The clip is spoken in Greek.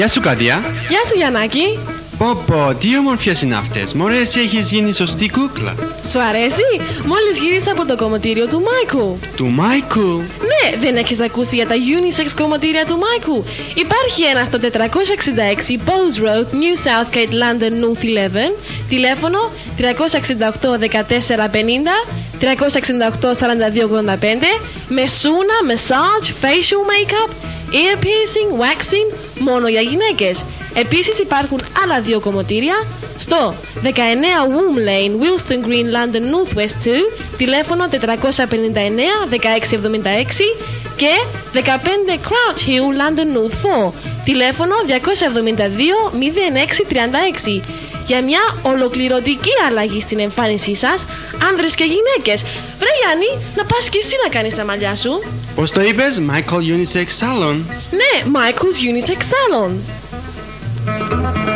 Γεια σου Κάτια. Γεια σου Γιαννάκη. Πω, τι όμορφιες είναι αυτές. Μωρέ, εσύ έχεις γίνει σωστή κούκλα. Σου αρέσει? Μόλις γύρισα από το κομμωτήριο του Μάικου. Του Μάικου? Ναι, δεν έχεις ακούσει για τα unisex κομμωτήρια του Μάικου? Υπάρχει ένα στο 466 Bowes Road, New Southgate, London, North 11. Τηλέφωνο 368 14 50 368 42 85. Με σούνα, massage, facial makeup, ear piercing, waxing, μόνο για γυναίκες. Επίσης υπάρχουν άλλα δύο κομμωτήρια στο 19 Woom Lane, Wilston Green, London, North West 2, τηλέφωνο 459 1676 και 15 Crouch Hill, London, North 4, τηλέφωνο 272 0636. Για μια ολοκληρωτική αλλαγή στην εμφάνισή σας, άνδρες και γυναίκες. Βρε Γιάννη, να πας και εσύ να κάνεις τα μαλλιά σου. Πώς το είπες, Michael Unisex Salon? Ναι, Michael's Unisex Salon.